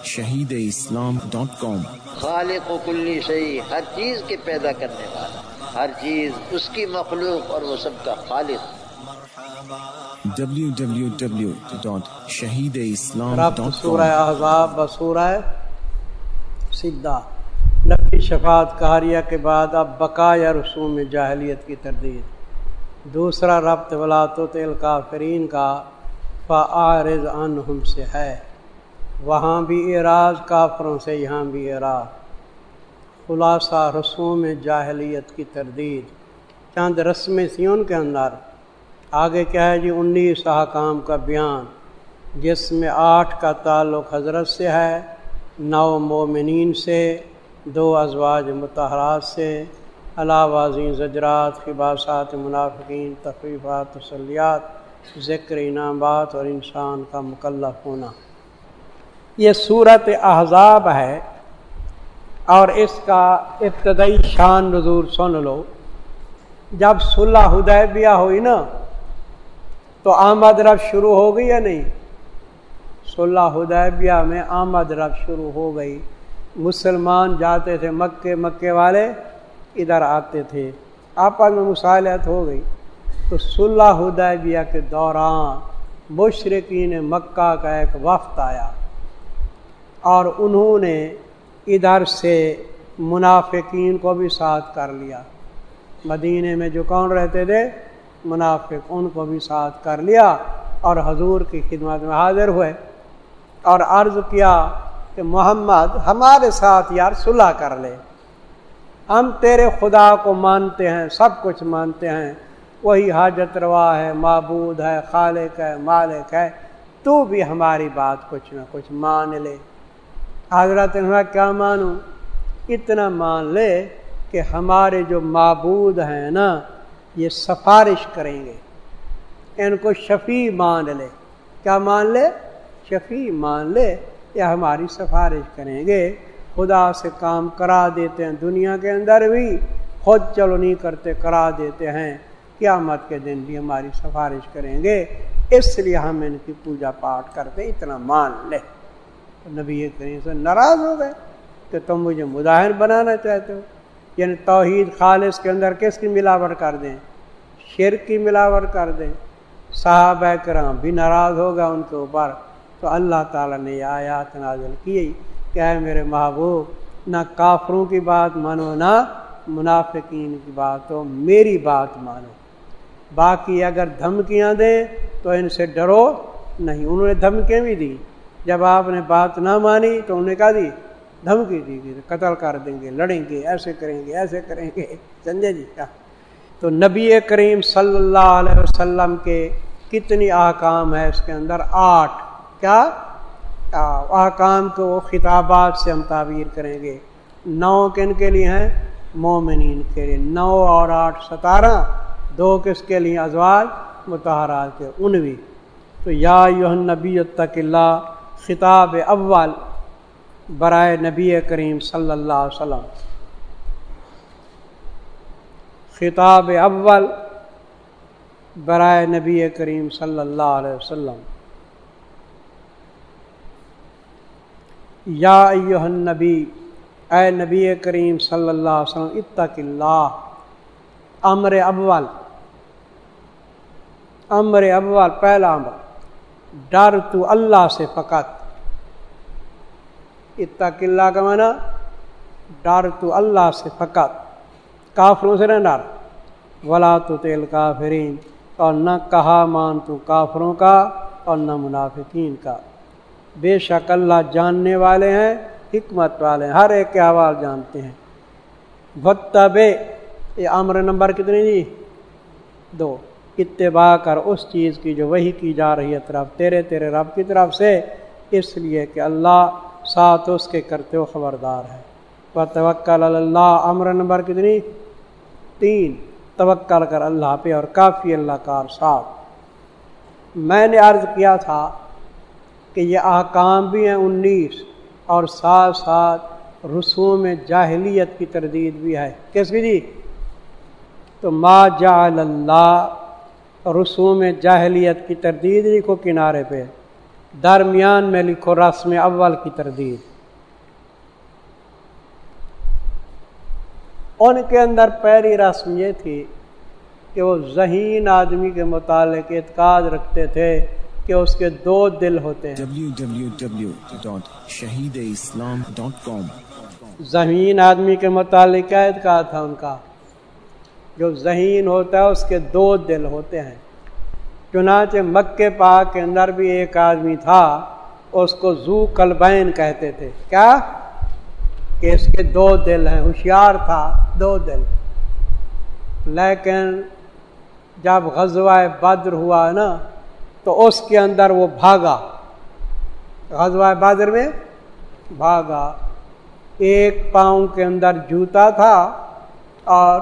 www.shahideislam.com خالق و کلی شیء، ہر چیز کے پیدا کرنے والا، ہر چیز اس کی مخلوق اور وہ سب کا خالق۔ www.shahideislam.com سورہ احزاب و سورہ سدہ۔ نفی شفاعت قہریہ کے بعد اب بقایا رسوم جاہلیت کی تردید۔ دوسرا ربط ولا تطع الکافرین کا فاعرض عنہم سے ہے، وہاں بھی اعراض کافروں سے، یہاں بھی اعراض۔ خلاصہ رسوم جاہلیت کی تردید، چند رسمیں تھیں ان کے اندر۔ آگے کیا ہے جی؟ 19 احکام کا بیان، جس میں 8 کا تعلق حضرت سے ہے، 9 مومنین سے، 2 ازواج مطہرات سے، علاوہ ازیں زجرات، خباسات منافقین، تخفیفات، تسلیات، ذکر انعامات اور انسان کا مکلف ہونا۔ یہ سورۃ احزاب ہے، اور اس کا ابتدائی شان نزول سن لو۔ جب صلح حدیبیہ ہوئی نا تو آمد رفت شروع ہو گئی یا نہیں؟ صلح حدیبیہ میں آمد رفت شروع ہو گئی، مسلمان جاتے تھے مکے، مکے والے ادھر آتے تھے، آپس میں مصالحت ہو گئی۔ تو صلح حدیبیہ کے دوران مشرکین مکہ کا ایک وفد آیا، اور انہوں نے ادھر سے منافقین کو بھی ساتھ کر لیا۔ مدینے میں جو کون رہتے تھے؟ منافق، ان کو بھی ساتھ کر لیا، اور حضور کی خدمت میں حاضر ہوئے اور عرض کیا کہ محمد ہمارے ساتھ یار صلح کر لے، ہم تیرے خدا کو مانتے ہیں، سب کچھ مانتے ہیں، وہی حاجت روا ہے، معبود ہے، خالق ہے، مالک ہے، تو بھی ہماری بات کچھ نہ کچھ مان لے۔ حضرت نے کیا مانوں؟ اتنا مان لے کہ ہمارے جو معبود ہیں نا یہ سفارش کریں گے، ان کو شفیع مان لے۔ کیا مان لے؟ شفیع مان لے، یا ہماری سفارش کریں گے، خدا سے کام کرا دیتے ہیں دنیا کے اندر بھی، خود چلو نہیں کرتے کرا دیتے ہیں، قیامت کے دن بھی ہماری سفارش کریں گے، اس لیے ہم ان کی پوجا پاٹ کرتے، اتنا مان لے۔ نبی کریم سے ناراض ہو گئے کہ تم مجھے مداہن بنانا چاہتے ہو، یعنی توحید خالص کے اندر کس کی ملاوٹ کر دیں؟ شرک کی ملاوٹ کر دیں۔ صحابہ کرام بھی ناراض ہو گئے ان کے اوپر، تو اللہ تعالیٰ نے یہ آیات نازل کی کہ اے میرے محبوب، نہ کافروں کی بات مانو، نہ منافقین کی بات ہو، میری بات مانو۔ باقی اگر دھمکیاں دیں تو ان سے ڈرو نہیں۔ انہوں نے دھمکیاں بھی دی، جب آپ نے بات نہ مانی تو انہوں نے کہا دی، دھمکی دی کہ قتل کر دیں گے، لڑیں گے، ایسے کریں گے، ایسے کریں گے، سمجھے جی؟ تو نبی کریم صلی اللہ علیہ وسلم کے کتنی احکام ہے اس کے اندر؟ 8۔ کیا احکام کو خطابات سے ہم تعبیر کریں گے۔ 9 کن کے لیے ہیں؟ مومنین کے لیے۔ 9 اور 8 17، 2 کس کے لیے؟ ازواج مطہرات کے 19۔ تو یا ایھا النبی اتق اللہ، خطاب اول برائے نبی کریم صلی اللہ علیہ وسلم، خطاب اول برائے نبی کریم صلی اللہ علیہ وسلم۔ یا ایھا النبی، اے نبی کریم صلی اللہ علیہ وسلم، اتق اللہ، امر اول، امر اول، پہلا امر، ڈر تو اللہ سے فقط۔ اتق اللہ کا معنی ڈر تو اللہ سے فقط، کافروں سے نہ ڈر۔ ولا تطع الکافرین، اور نہ کہا مان تو کافروں کا اور نہ منافقین کا۔ بے شک اللہ جاننے والے ہیں، حکمت والے ہیں، ہر ایک کے احوال جانتے ہیں۔ واتبع، یہ امر نمبر کتنے جی؟ 2۔ اتباع کر اس چیز کی جو وحی کی جا رہی ہے طرف تیرے رب کی طرف سے، اس لیے کہ اللہ ساتھ اس کے کرتے ہو خبردار ہے۔ وتوکل علی اللہ، امر نمبر کتنی؟ 3۔ توکل کر اللہ پہ، اور کافی اللہ کار ساتھ۔ میں نے عرض کیا تھا کہ یہ احکام بھی ہیں 19، اور ساتھ ساتھ رسوم جاہلیت کی تردید بھی ہے۔ کس کی جی؟ تو ما جعل اللہ، رسوم جاہلیت کی تردید لکھو کنارے پہ، درمیان میں لکھو رسم اول کی تردید. ان کے اندر پہلی رسم یہ تھی کہ وہ ذہین آدمی کے متعلق اعتقاد رکھتے تھے کہ اس کے دو دل ہوتے ہیں. www.shahideislam.com. ذہین آدمی کے متعلق کیا اعتقاد تھا ان کا؟ جو ذہین ہوتا ہے اس کے دو دل ہوتے ہیں. چنانچہ مکے پاک کے اندر بھی ایک آدمی تھا، اس کو ذو قلبین کہتے تھے. کیا؟ کہ اس کے دو دل ہیں. ہوشیار تھا، دو دل. لیکن جب غزوہ بدر ہوا نا تو اس کے اندر وہ بھاگا. غزوہ بدر میں بھاگا. ایک پاؤں کے اندر جوتا تھا اور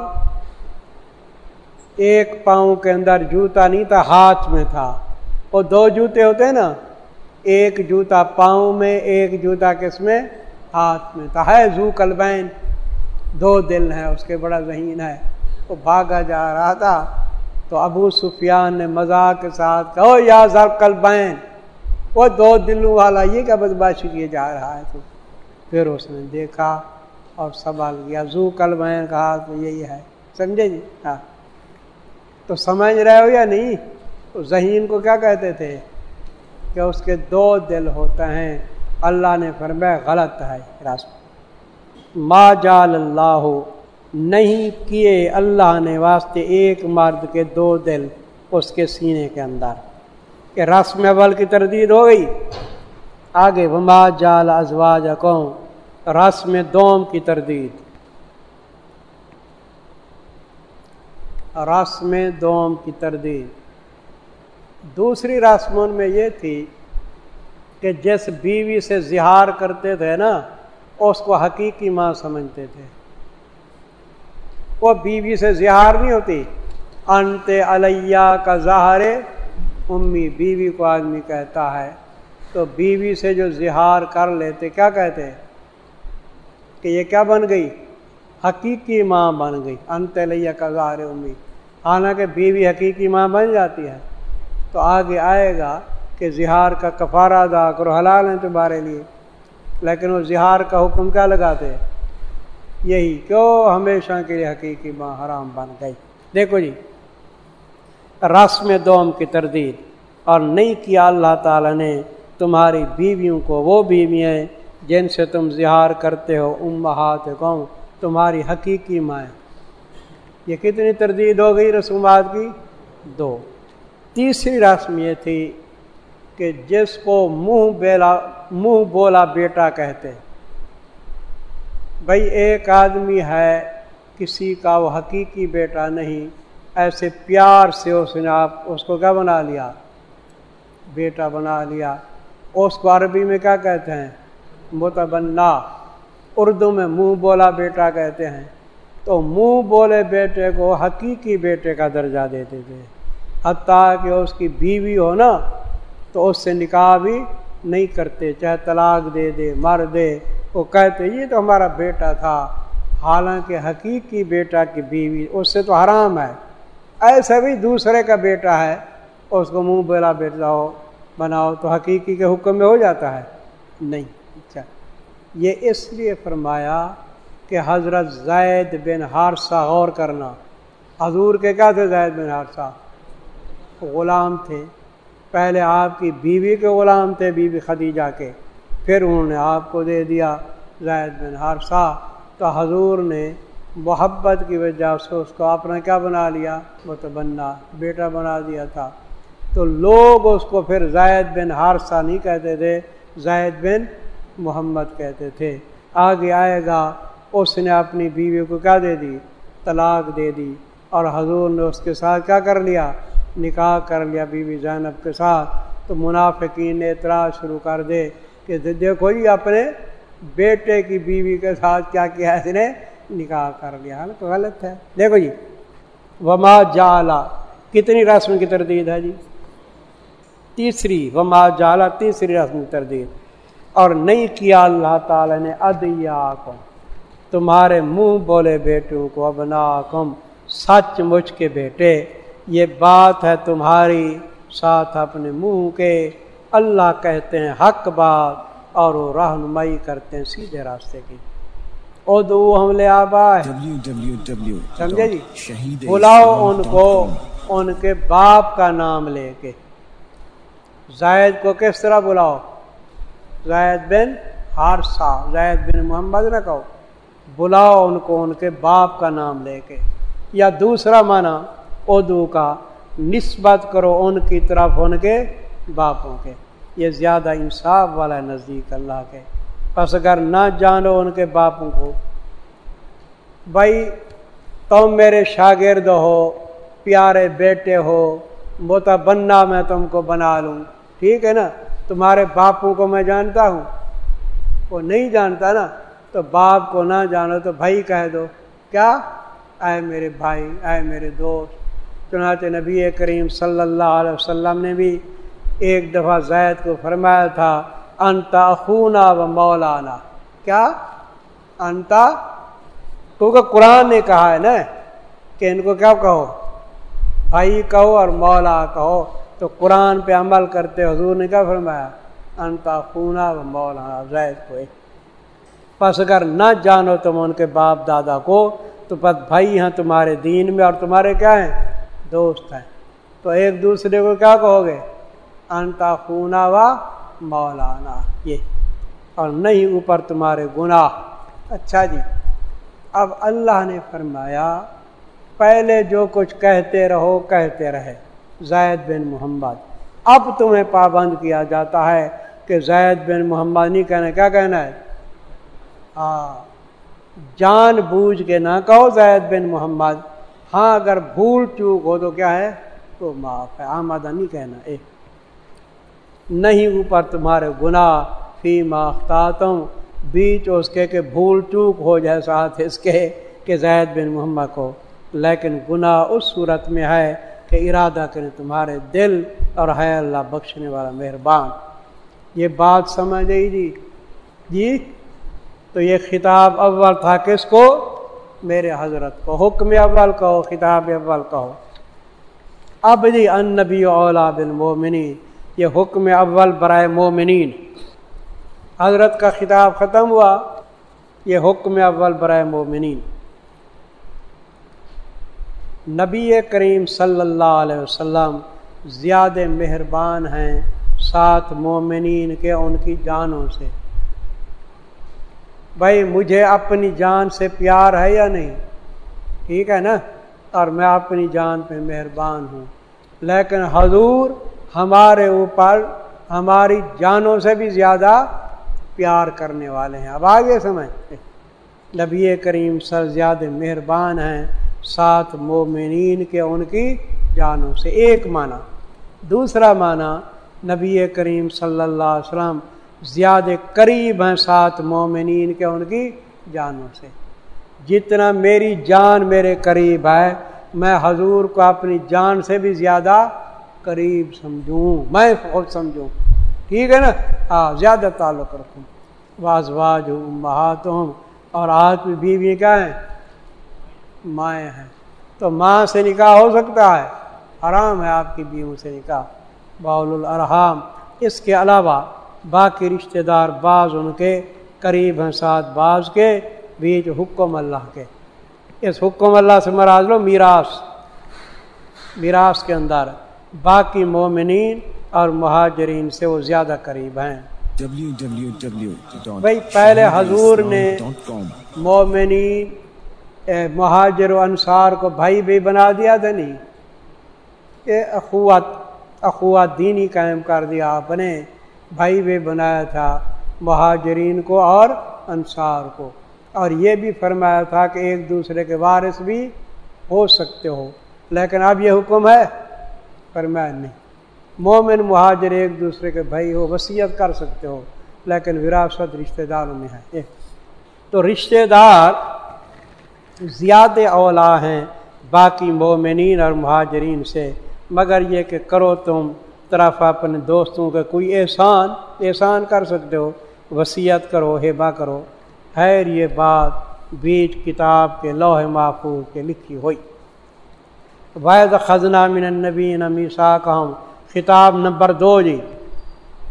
ایک پاؤں کے اندر جوتا نہیں تھا، ہاتھ میں تھا. وہ دو جوتے ہوتے ہیں نا، ایک جوتا پاؤں میں، ایک جوتا کس میں؟ ہاتھ میں تھا. ہے ذو قلبین، دو دل ہیں اس کے، بڑا ذہین ہے. وہ بھاگا جا رہا تھا تو ابو سفیان نے مذاق کے ساتھ کہا او یا ذا القلبین، وہ دو دلوں والا یہ کیا بدمعاشی کیے جا رہا ہے. تو پھر اس نے دیکھا اور سوال کیا ذو قلبین کہا تو یہی ہے. سمجھے جی؟ ہاں. تو سمجھ رہے ہو یا نہیں؟ تو ذہین کو کیا کہتے تھے کہ اس کے دو دل ہوتے ہیں. اللہ نے فرمایا غلط ہے. ما جعل اللہ، نہیں کیے اللہ نے واسطے ایک مرد کے دو دل اس کے سینے کے اندر. کہ رسم اول کی تردید ہو گئی. آگے وما جعل ازواجکم، رسم دوم کی تردید. رسم دوم کی تردید. دوسری رسموں میں یہ تھی کہ جس بیوی سے زہار کرتے تھے نا اس کو حقیقی ماں سمجھتے تھے. وہ بیوی سے زہار نہیں ہوتی. انت علیہ کا ظاہر امی، بیوی کو آدمی کہتا ہے. تو بیوی سے جو زہار کر لیتے کیا کہتے کہ یہ کیا بن گئی؟ حقیقی ماں بن گئی. انت علیہ کا ظاہر امی. حالانکہ بیوی حقیقی ماں بن جاتی ہے. تو آگے آئے گا کہ زہار کا کفارہ ادا کرو، حلال ہیں تمہارے لیے. لیکن وہ زہار کا حکم کیا لگاتے؟ یہی کیوں ہمیشہ کے لیے حقیقی ماں حرام بن گئی. دیکھو جی، رسم دوم کی تردید. اور نہیں کیا اللہ تعالیٰ نے تمہاری بیویوں کو وہ بیویاں جن سے تم زہار کرتے ہو امہاتکم، تمہاری حقیقی ماں. یہ کتنی تردید ہو گئی رسومات کی؟ دو. تیسری رسم یہ تھی کہ جس کو منہ بولا بیٹا کہتے. بھئی ایک آدمی ہے کسی کا وہ حقیقی بیٹا نہیں، ایسے پیار سے اس نے اس کو کیا بنا لیا؟ بیٹا بنا لیا. اس کو عربی میں کیا کہتے ہیں؟ متبنا. اردو میں منہ بولا بیٹا کہتے ہیں. تو منہ بولے بیٹے کو حقیقی بیٹے کا درجہ دیتے تھے. حتیٰ کہ اس کی بیوی ہو نا تو اس سے نکاح بھی نہیں کرتے، چاہے طلاق دے دے مر دے. وہ کہتے یہ تو ہمارا بیٹا تھا، حالانکہ حقیقی بیٹا کی بیوی اس سے تو حرام ہے. ایسا بھی دوسرے کا بیٹا ہے اس کو منہ بولا بیٹا ہو بناؤ تو حقیقی کے حکم میں ہو جاتا ہے؟ نہیں. اچھا، یہ اس لیے فرمایا کہ حضرت زید بن حارثہ، غور کرنا، حضور کے کیا تھے؟ زید بن حارثہ غلام تھے. پہلے آپ کی بیوی کے غلام تھے، بیوی خدیجہ کے، پھر انہوں نے آپ کو دے دیا زید بن حارثہ. تو حضور نے محبت کی وجہ سے اس کو اپنا کیا بنا لیا؟ متبنا، بیٹا بنا دیا تھا. تو لوگ اس کو پھر زید بن حارثہ نہیں کہتے تھے، زید بن محمد کہتے تھے. آگے آئے گا اس نے اپنی بیوی کو کیا دے دی؟ طلاق دے دی. اور حضور نے اس کے ساتھ کیا کر لیا؟ نکاح کر لیا بیوی زینب کے ساتھ. تو منافقین نے اعتراض شروع کر دے کہ دیکھو جی اپنے بیٹے کی بیوی کے ساتھ کیا کیا اس نے؟ نکاح کر لیا. تو غلط ہے. دیکھو جی، وما جعلا کتنی رسم کی تردید ہے جی؟ تیسری. وما جعلا تیسری رسم کی تردید. اور نہیں کیا اللہ تعالی نے ادعیاکم، تمہارے منہ بولے بیٹوں کو، ابناکم، سچ مچ کے بیٹے. یہ بات ہے تمہاری ساتھ اپنے منہ کے اللہ کہتے ہیں حق بات اور وہ رہنمائی کرتے ہیں سیدھے راستے کی. ادعو ہم لے آبائے، سمجھے جی، بلاؤ ان کو ان کے باپ کا نام لے کے. زید کو کس طرح بلاؤ؟ زید بن حارثہ، زید بن محمد نہ کہو، بلاؤ ان کو ان کے باپ کا نام لے کے. یا دوسرا معنی ادعو کا، نسبت کرو ان کی طرف ان کے باپوں کے. یہ زیادہ انصاف والا ہے نزدیک اللہ کے. پس اگر نہ جانو ان کے باپوں کو، بھائی تم میرے شاگرد ہو، پیارے بیٹے ہو، متبنا میں تم کو بنا لوں، ٹھیک ہے نا، تمہارے باپوں کو میں جانتا ہوں، وہ نہیں جانتا نا، تو باپ کو نہ جانو تو بھائی کہہ دو. کیا؟ اے میرے بھائی، اے میرے دوست. چنانچہ نبی کریم صلی اللہ علیہ وسلم نے بھی ایک دفعہ زید کو فرمایا تھا انت اخونا و مولانا. کیا؟ انت، کیونکہ قرآن نے کہا ہے نا کہ ان کو کیا کہو، بھائی کہو اور مولا کہو، تو قرآن پہ عمل کرتے حضور نے کیا فرمایا؟ انت اخونا و مولانا، زید کو. پس اگر نہ جانو تم ان کے باپ دادا کو تو پس بھائی ہیں تمہارے دین میں اور تمہارے کیا ہیں؟ دوست ہیں. تو ایک دوسرے کو کیا کہو گے؟ انت اخونا و مولانا. یہ اور نہیں اوپر تمہارے گناہ. اچھا جی، اب اللہ نے فرمایا پہلے جو کچھ کہتے رہو کہتے رہے زید بن محمد، اب تمہیں پابند کیا جاتا ہے کہ زید بن محمد نہیں کہنا. کیا کہنا ہے؟ جان بوجھ کے نہ کہو زید بن محمد. ہاں اگر بھول چوک ہو تو کیا ہے؟ تو معاف ہے، آمادہ نہیں کہنا. نہیں اوپر تمہارے گناہ فی ما اخطأتم، بیچ اس کے کہ بھول چوک ہو جائے ساتھ اس کے کہ زید بن محمد کو، لیکن گناہ اس صورت میں ہے کہ ارادہ کریں تمہارے دل، اور ہے اللہ بخشنے والا مہربان. یہ بات سمجھ گئی جی. تو یہ خطاب اول تھا کس کو؟ میرے حضرت کو. حکم اول کہو، خطاب اول کہو. اب جی النبی اولیٰ بالمؤمنین، یہ حکم اول برائے مومنین. حضرت کا خطاب ختم ہوا، یہ حکم اول برائے مومنین. نبی کریم صلی اللہ علیہ وسلم زیادہ مہربان ہیں ساتھ مومنین کے ان کی جانوں سے. بھائی مجھے اپنی جان سے پیار ہے یا نہیں؟ ٹھیک ہے نا، اور میں اپنی جان پہ مہربان ہوں، لیکن حضور ہمارے اوپر ہماری جانوں سے بھی زیادہ پیار کرنے والے ہیں. اب آگے سمجھ، نبی کریم صلی زیادہ مہربان ہیں ساتھ مومنین کے ان کی جانوں سے. ایک معنی. دوسرا معنی نبی کریم صلی اللہ علیہ وسلم زیادہ قریب ہیں ساتھ مومنین کے ان کی جانوں سے. جتنا میری جان میرے قریب ہے میں حضور کو اپنی جان سے بھی زیادہ قریب سمجھوں، میں خود سمجھوں. ٹھیک ہے نا، زیادہ تعلق رکھوں. وازواج امہاتہم، اور آج بھی بیوی کیا ہیں؟ مائیں ہیں. تو ماں سے نکاح ہو سکتا ہے؟ حرام ہے آپ کی بیویوں سے نکاح. باول الارحام. اس کے علاوہ باقی رشتہ دار بعض ان کے قریب ہیں ساتھ بعض کے بیچ حکم اللہ کے. اس حکم اللہ سے مراد لو میراث. میراث کے اندر باقی مومنین اور مہاجرین سے وہ زیادہ قریب ہیں. بھائی پہلے حضور نے مومنین مہاجر و انصار کو بھائی بھی بنا دیا تھا نہیں؟ یہ اخوت دینی قائم کر دیا آپ نے. بھائی بھی بنایا تھا مہاجرین کو اور انصار کو، اور یہ بھی فرمایا تھا کہ ایک دوسرے کے وارث بھی ہو سکتے ہو. لیکن اب یہ حکم ہے؟ فرمایا نہیں. مومن مہاجر ایک دوسرے کے بھائی ہو، وصیت کر سکتے ہو، لیکن وراثت رشتہ داروں میں ہے. تو رشتہ دار زیادہ اولیٰ ہیں باقی مومنین اور مہاجرین سے، مگر یہ کہ کرو تم طرف اپنے دوستوں کے کوئی احسان کر سکتے ہو، وصیت کرو، ہبہ کرو. خیر یہ بات بیچ کتاب کے لوح محفوظ کے لکھی ہوئی. وَإِذْ أَخَذْنَا مِنَ النَّبِيِّينَ مِيثَاقَهُمْ، خطاب نمبر 2 جی.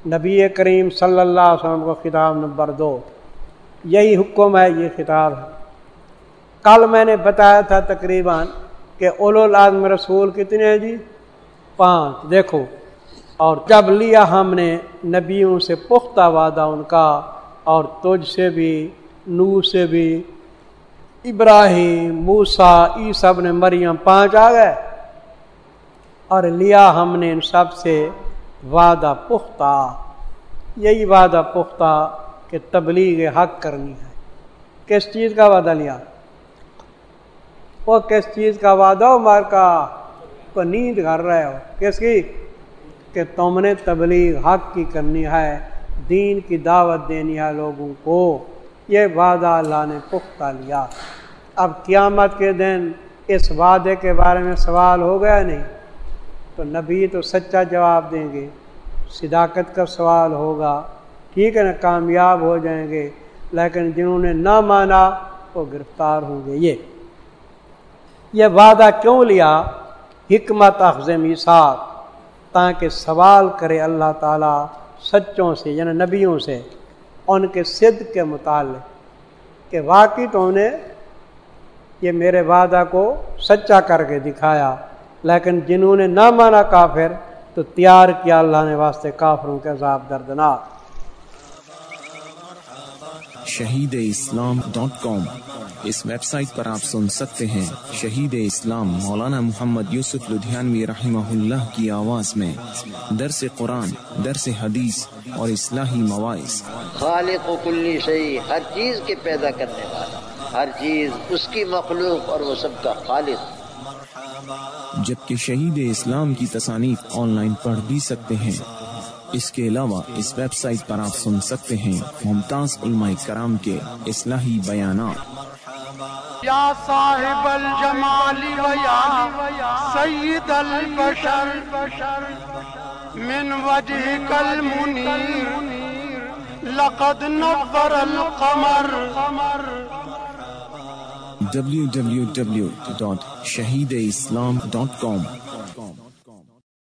نبی کریم صلی اللہ علیہ وسلم کو خطاب نمبر 2، یہی حکم ہے، یہ خطاب ہے۔ کل میں نے بتایا تھا تقریباً کہ اولو العزم رسول کتنے ہیں جی؟ 5۔ دیکھو، اور جب لیا ہم نے نبیوں سے پختہ وعدہ ان کا، اور تجھ سے بھی، نوح سے بھی، ابراہیم، موسیٰ، عیسیٰ ابن مریم، 5 آ گئے، اور لیا ہم نے ان سب سے وعدہ پختہ، یہی وعدہ پختہ کہ تبلیغ حق کرنی ہے۔ کس چیز کا وعدہ لیا؟ وہ کس چیز کا وعدہ ہو؟ مار کا کو نیند کر رہے ہو، کس کی؟ کہ تم نے تبلیغ حق کی کرنی ہے، دین کی دعوت دینی ہے لوگوں کو، یہ وعدہ اللہ نے پختہ لیا۔ اب قیامت کے دن اس وعدے کے بارے میں سوال ہو گیا نہیں، تو نبی تو سچا جواب دیں گے، صداقت کا سوال ہوگا، ٹھیک ہے نا، کامیاب ہو جائیں گے، لیکن جنہوں نے نہ مانا وہ گرفتار ہوں گے۔ یہ وعدہ کیوں لیا؟ حکمت اخذ میثاق، تاکہ سوال کرے اللہ تعالیٰ سچوں سے، یعنی نبیوں سے، ان کے صدق کے متعلق، کہ واقعی تو نے یہ میرے وعدہ کو سچا کر کے دکھایا، لیکن جنہوں نے نہ مانا کافر، تو تیار کیا اللہ نے واسطے کافروں کے عذاب دردناک۔ shahideislam.com، اس ویب سائٹ پر آپ سن سکتے ہیں شہید اسلام مولانا محمد یوسف لدھیانوی رحمہ اللہ کی آواز میں درس قرآن، درس حدیث اور اصلاحی مواعظ۔ خالق و کلی شیء، ہر چیز کے پیدا کرنے والا، ہر چیز اس کی مخلوق اور وہ سب کا خالق۔ جبکہ شہید اسلام کی تصانیف آن لائن پڑھ بھی سکتے ہیں۔ اس کے علاوہ اس ویب سائٹ پر آپ سن سکتے ہیں ممتاز علماء کرام کے اصلاحی بیانات۔ یا صاحب الجمال و یا سید البشر من وجهك المنیر لقد نور القمر۔ www.shahideislam.com